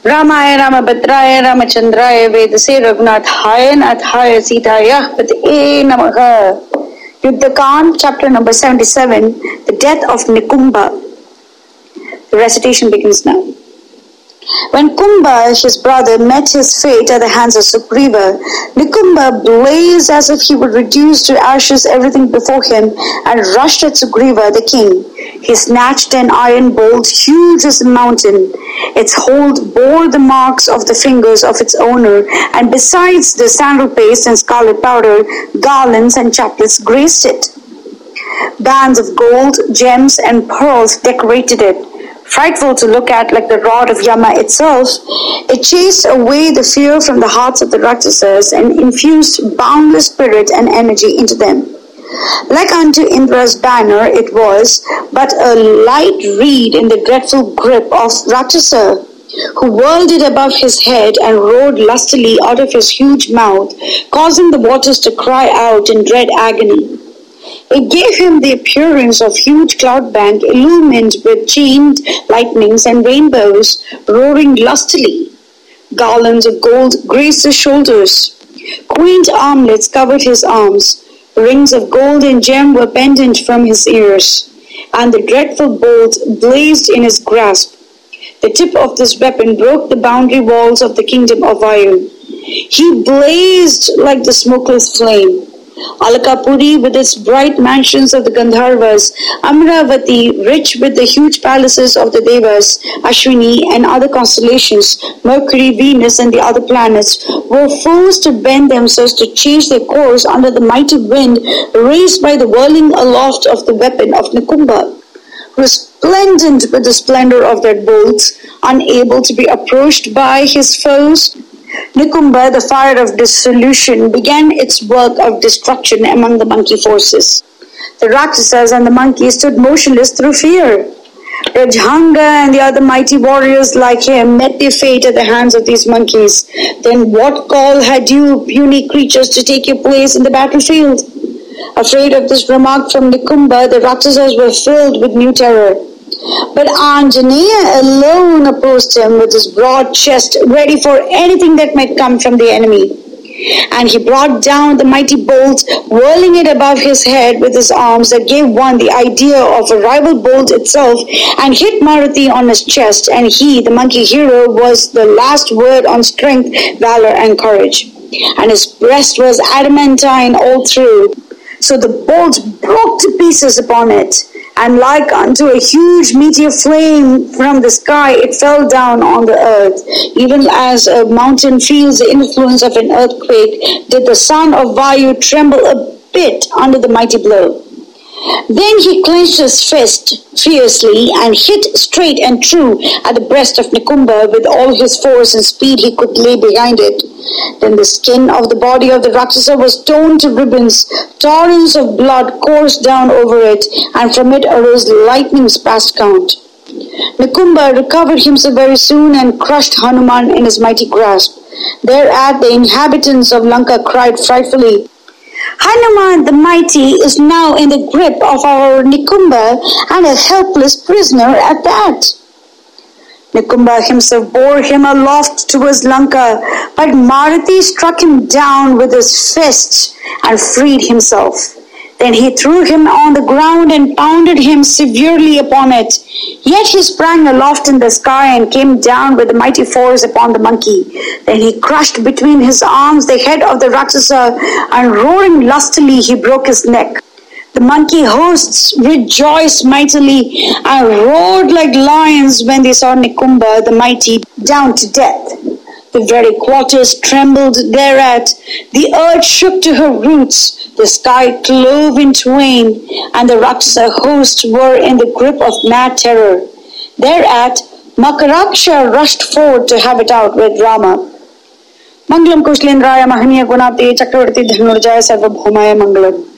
रामाय रामभद्राय रामचंद्राय वेदसे रघुनाथाय नाथाय सीताय पतये नमः. Yuddhakand, chapter number 77, the death of Nikumba. The recitation begins now. When Kumbha, his brother, met his fate at the hands of Sugriva, Nikumba blazed as if he would reduce to ashes everything before him and rushed at Sugriva, the king. He snatched an iron bolt huge as a mountain. Its hold bore the marks of the fingers of its owner, and besides the sandal paste and scarlet powder, garlands and chaplets graced it. Bands of gold, gems, and pearls decorated it. Frightful to look at like the rod of Yama itself, it chased away the fear from the hearts of the Rakshasas and infused boundless spirit and energy into them. Like unto Indra's banner it was, but a light reed in the dreadful grip of Rakshasa, who whirled it above his head and roared lustily out of his huge mouth, causing the waters to cry out in dread agony. It gave him the appearance of huge cloud bank illumined with chained lightnings and rainbows roaring lustily. Garlands of gold graced his shoulders. Quaint armlets covered his arms. Rings of gold and gem were pendant from his ears, and the dreadful bolt blazed in his grasp. The tip of this weapon broke the boundary walls of the kingdom of Vayu. He blazed like the smokeless flame. Alakapuri, with its bright mansions of the Gandharvas, Amravati, rich with the huge palaces of the Devas, Ashwini and other constellations, Mercury, Venus and the other planets, were forced to bend themselves to change their course under the mighty wind raised by the whirling aloft of the weapon of Nikumba. Resplendent with the splendor of their bolts, unable to be approached by his foes, Nikumba, the fire of dissolution, began its work of destruction among the monkey forces. The Rakshasas and the monkeys stood motionless through fear. Rajhanga and the other mighty warriors like him met their fate at the hands of these monkeys. Then what call had you, puny creatures, to take your place in the battlefield? Afraid of this remark from Nikumba, the Rakshasas were filled with new terror. But Anjaneya alone opposed him with his broad chest, ready for anything that might come from the enemy. And he brought down the mighty bolt, whirling it above his head with his arms that gave one the idea of a rival bolt itself, and hit Marathi on his chest, and he, the monkey hero, was the last word on strength, valor, and courage. And his breast was adamantine all through. So the bolt broke to pieces upon it, and like unto a huge meteor flame from the sky, it fell down on the earth. Even as a mountain feels the influence of an earthquake, did the son of Vayu tremble a bit under the mighty blow. Then he clenched his fist fiercely and hit straight and true at the breast of Nikumba with all his force and speed he could lay behind it. Then the skin of the body of the Rakshasa was torn to ribbons, torrents of blood coursed down over it, and from it arose lightnings past count. Nikumba recovered himself very soon and crushed Hanuman in his mighty grasp. Thereat the inhabitants of Lanka cried frightfully, "Hanuman the mighty is now in the grip of our Nikumba, and a helpless prisoner at that." Nikumba himself bore him aloft towards Lanka, but Marathi struck him down with his fist and freed himself. Then he threw him on the ground and pounded him severely upon it. Yet he sprang aloft in the sky and came down with a mighty force upon the monkey. Then he crushed between his arms the head of the Rakshasa, and roaring lustily he broke his neck. The monkey hosts rejoiced mightily and roared like lions when they saw Nikumba the mighty down to death. The very quarters trembled thereat. The earth shook to her roots. The sky clove in twain, and the Rakshasa hosts were in the grip of mad terror. Thereat, Makaraksha rushed forth to have it out with Rama. Mangalam Kushlendraya Mahaniya Gunate Chakravarti Dhanurjaya Sarvabhaumaya Mangalam.